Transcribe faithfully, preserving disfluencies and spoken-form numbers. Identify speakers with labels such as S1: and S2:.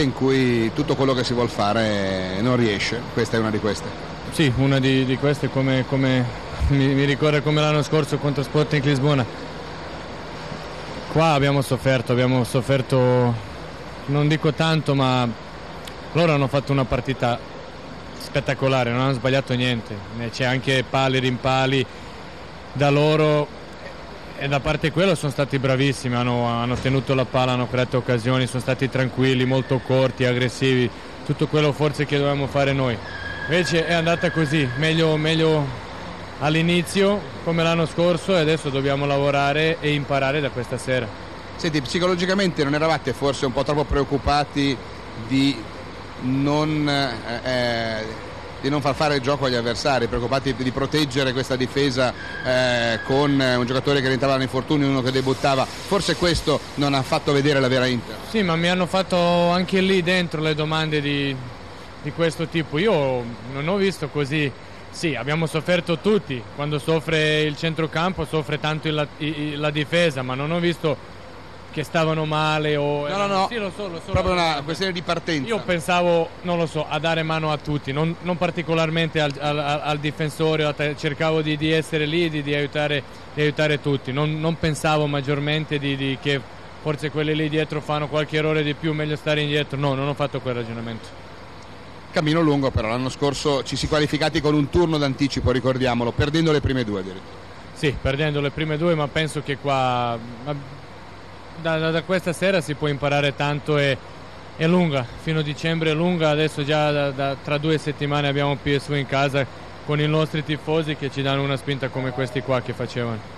S1: in cui tutto quello che si vuol fare non riesce, questa è una di queste.
S2: Sì, una di, di queste come, come mi, mi ricorda come l'anno scorso contro Sporting Lisbona. Qua abbiamo sofferto, abbiamo sofferto, non dico tanto, ma loro hanno fatto una partita spettacolare, non hanno sbagliato niente, c'è anche pali, rimpali da loro e da parte quello sono stati bravissimi, hanno, hanno tenuto la palla, hanno creato occasioni, sono stati tranquilli, molto corti, aggressivi, tutto quello forse che dovevamo fare noi. Invece è andata così, meglio, meglio all'inizio come l'anno scorso, e adesso dobbiamo lavorare e imparare da questa sera.
S1: Senti, psicologicamente non eravate forse un po' troppo preoccupati di non, eh, di non far fare il gioco agli avversari, preoccupati di proteggere questa difesa eh, con un giocatore che rientrava dall'infortunio, uno che debuttava? Forse questo non ha fatto vedere la vera Inter.
S2: Sì, ma mi hanno fatto anche lì dentro le domande di, di questo tipo. Io non ho visto così. Sì, abbiamo sofferto tutti, quando soffre il centrocampo soffre tanto la, la difesa, ma non ho visto che stavano male o...
S1: No, no, no,
S2: sì, lo so, lo so,
S1: proprio una questione di partenza.
S2: Io pensavo, non lo so, a dare mano a tutti, non, non particolarmente al, al, al difensore, cercavo di, di essere lì, di, di, aiutare, di aiutare tutti, non, non pensavo maggiormente di, di che forse quelli lì dietro fanno qualche errore di più, meglio stare indietro. No, non ho fatto quel ragionamento.
S1: Cammino lungo però, l'anno scorso ci si qualificati con un turno d'anticipo, ricordiamolo, perdendo le prime due addirittura.
S2: Sì, perdendo le prime due, ma penso che qua da, da, da questa sera si può imparare tanto, e è lunga, fino a dicembre è lunga, adesso già da, da, tra due settimane abbiamo P S V in casa con i nostri tifosi che ci danno una spinta come questi qua che facevano.